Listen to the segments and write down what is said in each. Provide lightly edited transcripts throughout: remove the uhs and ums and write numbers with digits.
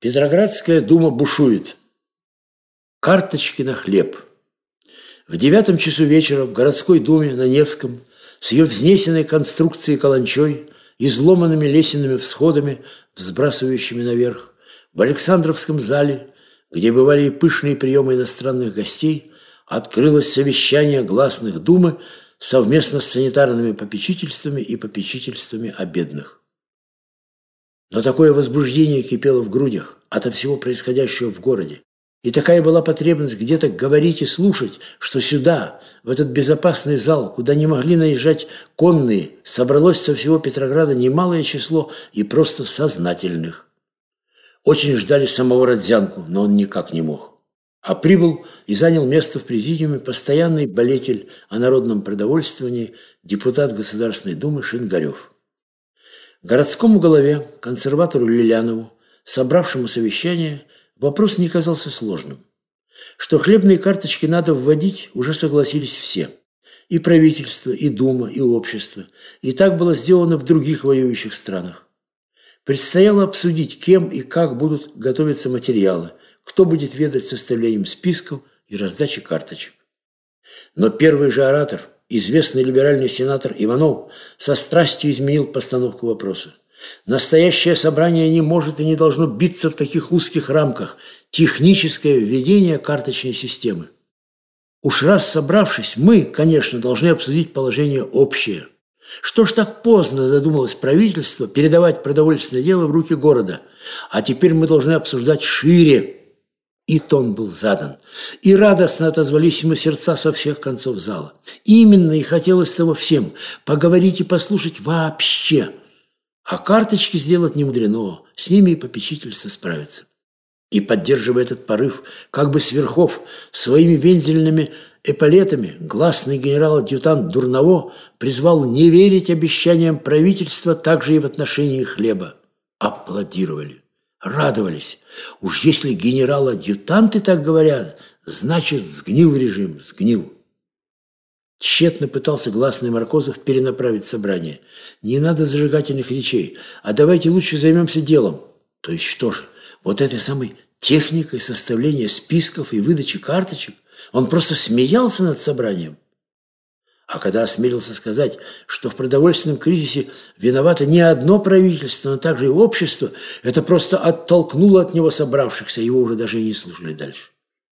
Петроградская дума бушует. Карточки на хлеб. В 9 часу вечера в городской думе на Невском с ее взнесенной конструкцией каланчой, изломанными лесенными всходами, взбрасывающими наверх, в Александровском зале, где бывали и пышные приемы иностранных гостей, открылось совещание гласных думы совместно с санитарными попечительствами и попечительствами о бедных. Но такое возбуждение кипело в грудях ото всего происходящего в городе, и такая была потребность где-то говорить и слушать, что сюда, в этот безопасный зал, куда не могли наезжать конные, собралось со всего Петрограда немалое число и просто сознательных. Очень ждали самого Родзянку, но он никак не мог. А прибыл и занял место в президиуме постоянный болетель о народном продовольствовании депутат Государственной Думы Шингарев. Городскому голове, консерватору Лилянову, собравшему совещание, вопрос не казался сложным. Что хлебные карточки надо вводить, уже согласились все. И правительство, и дума, и общество. И так было сделано в других воюющих странах. Предстояло обсудить, кем и как будут готовиться материалы, кто будет ведать составлением списков и раздачей карточек. Но первый же оратор, известный либеральный сенатор Иванов, со страстью изменил постановку вопроса. Настоящее собрание не может и не должно биться в таких узких рамках. Техническое введение карточной системы. Уж раз собравшись, мы, конечно, должны обсудить положение общее. Что ж так поздно додумалось правительство передавать продовольственное дело в руки города? А теперь мы должны обсуждать шире. И тон был задан. И радостно отозвались ему сердца со всех концов зала. Именно и хотелось того всем – поговорить и послушать вообще. А карточки сделать не мудрено, с ними и попечительство справится. И, поддерживая этот порыв, как бы с верхов, своими вензельными эполетами, гласный генерал-адъютант Дурново призвал не верить обещаниям правительства также и в отношении хлеба. Аплодировали, радовались. Уж если генерал-адъютанты так говорят, значит, сгнил режим, сгнил. Тщетно пытался гласный Маркозов перенаправить собрание. Не надо зажигательных речей, а давайте лучше займемся делом. То есть что же, вот этой самой техникой составления списков и выдачи карточек? Он просто смеялся над собранием. А когда осмелился сказать, что в продовольственном кризисе виновато не одно правительство, но также и общество, это просто оттолкнуло от него собравшихся, его уже даже и не слушали дальше.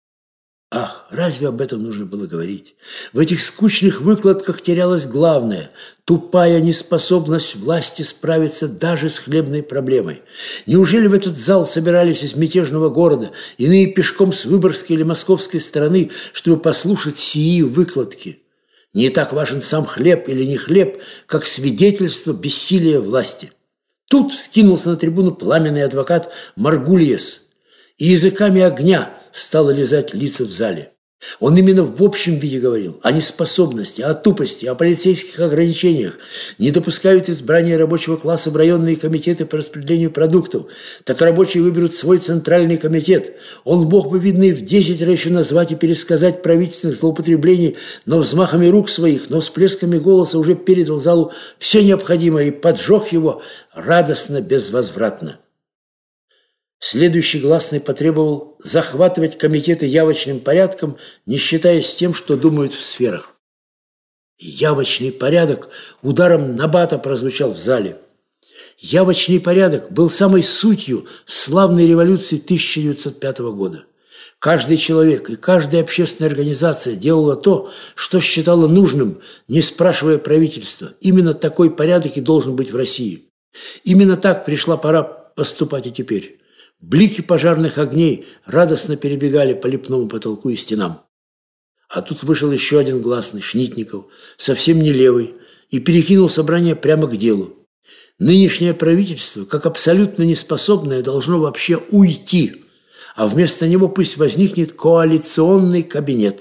Ах, разве об этом нужно было говорить? В этих скучных выкладках терялось главное – тупая неспособность власти справиться даже с хлебной проблемой. Неужели в этот зал собирались из мятежного города, иные пешком с Выборгской или Московской стороны, чтобы послушать сии выкладки? Не так важен сам хлеб или не хлеб, как свидетельство бессилия власти. Тут вскинулся на трибуну пламенный адвокат Маргульес и языками огня стало лизать лица в зале. Он именно в общем виде говорил о неспособности, о тупости, о полицейских ограничениях. Не допускают избрания рабочего класса в районные комитеты по распределению продуктов. Так рабочие выберут свой центральный комитет. Он мог бы, видно, и в 10 раз еще назвать и пересказать правительственных злоупотреблений, но взмахами рук своих, но всплесками голоса уже передал залу все необходимое и поджег его радостно, безвозвратно. Следующий гласный потребовал захватывать комитеты явочным порядком, не считаясь тем, что думают в сферах. Явочный порядок ударом набата прозвучал в зале. Явочный порядок был самой сутью славной революции 1905 года. Каждый человек и каждая общественная организация делала то, что считала нужным, не спрашивая правительства. Именно такой порядок и должен быть в России. Именно так пришла пора поступать и теперь. Блики пожарных огней радостно перебегали по лепному потолку и стенам. А тут вышел еще один гласный, Шнитников, совсем не левый, и перекинул собрание прямо к делу. Нынешнее правительство, как абсолютно неспособное, должно вообще уйти, а вместо него пусть возникнет коалиционный кабинет.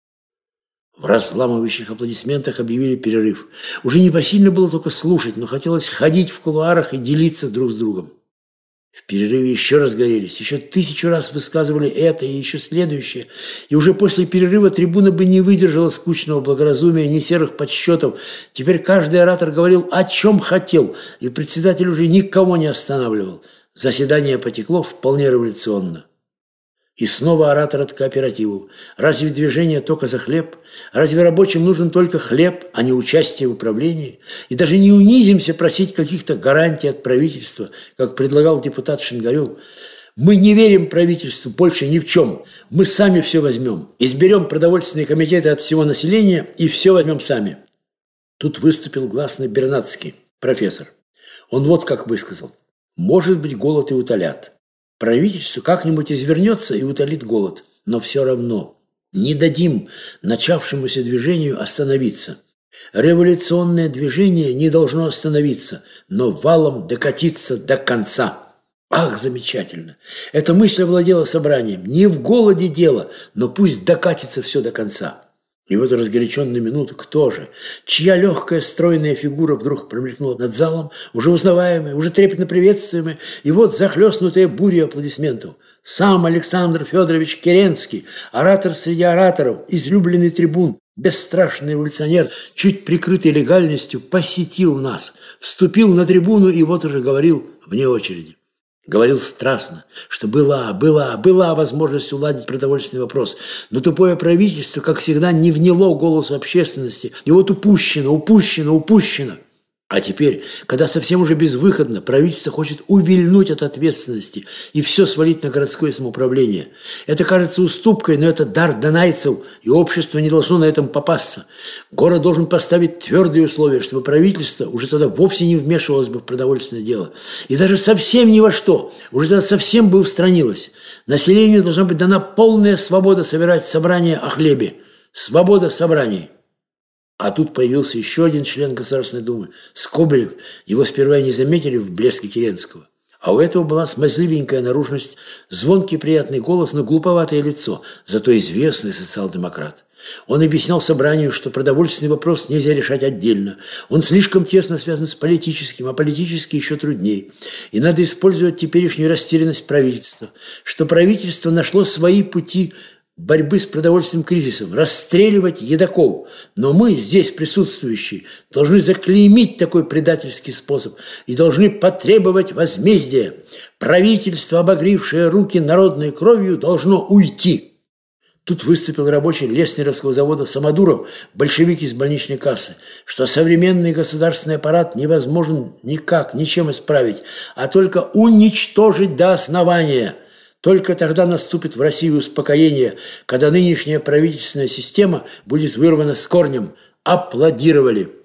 В разламывающих аплодисментах объявили перерыв. Уже непосильно было только слушать, но хотелось ходить в кулуарах и делиться друг с другом. В перерыве еще раз горелись, еще 1000 раз высказывали это и еще следующее. И уже после перерыва трибуна бы не выдержала скучного благоразумия, ни серых подсчетов. Теперь каждый оратор говорил, о чем хотел, и председатель уже никого не останавливал. Заседание потекло вполне революционно. И снова оратор от кооперативов. Разве движение только за хлеб? Разве рабочим нужен только хлеб, а не участие в управлении? И даже не унизимся просить каких-то гарантий от правительства, как предлагал депутат Шингарев. Мы не верим правительству больше ни в чем. Мы сами все возьмем. Изберем продовольственные комитеты от всего населения и все возьмем сами. Тут выступил гласно Бернацкий, профессор. Он вот как высказал. Может быть, голод и утолят. Правительство как-нибудь извернется и утолит голод. Но все равно не дадим начавшемуся движению остановиться. Революционное движение не должно остановиться, но валом докатиться до конца. Ах, замечательно! Эта мысль овладела собранием. Не в голоде дело, но пусть докатится все до конца. И в эту разгоряченную минуту кто же, чья легкая стройная фигура вдруг промелькнула над залом, уже узнаваемая, уже трепетно приветствуемая, и вот захлестнутая буря аплодисментов. Сам Александр Федорович Керенский, оратор среди ораторов, излюбленный трибун, бесстрашный революционер, чуть прикрытый легальностью, посетил нас, вступил на трибуну и вот уже говорил вне очереди. Говорил страстно, что была возможность уладить продовольственный вопрос, но тупое правительство, как всегда, не вняло голосу общественности. И вот упущено. А теперь, когда совсем уже безвыходно, правительство хочет увильнуть от ответственности и все свалить на городское самоуправление. Это кажется уступкой, но это дар донайцев, и общество не должно на этом попасться. Город должен поставить твердые условия, чтобы правительство уже тогда вовсе не вмешивалось бы в продовольственное дело. И даже совсем ни во что, уже тогда совсем бы устранилось. Населению должна быть дана полная свобода собирать собрания о хлебе. Свобода собраний. А тут появился еще один член Государственной Думы, Скобелев. Его сперва и не заметили в блеске Керенского. А у этого была смазливенькая наружность, звонкий приятный голос, но глуповатое лицо, зато известный социал-демократ. Он объяснял собранию, что продовольственный вопрос нельзя решать отдельно. Он слишком тесно связан с политическим, а политически еще труднее. И надо использовать теперешнюю растерянность правительства, что правительство нашло свои пути борьбы с продовольственным кризисом, расстреливать едоков. Но мы, здесь присутствующие, должны заклеймить такой предательский способ и должны потребовать возмездия. Правительство, обогревшее руки народной кровью, должно уйти. Тут выступил рабочий Леснеровского завода Самодуров, большевик из больничной кассы, что современный государственный аппарат невозможен никак, ничем исправить, а только уничтожить до основания. Только тогда наступит в России успокоение, когда нынешняя правительственная система будет вырвана с корнем. Аплодировали.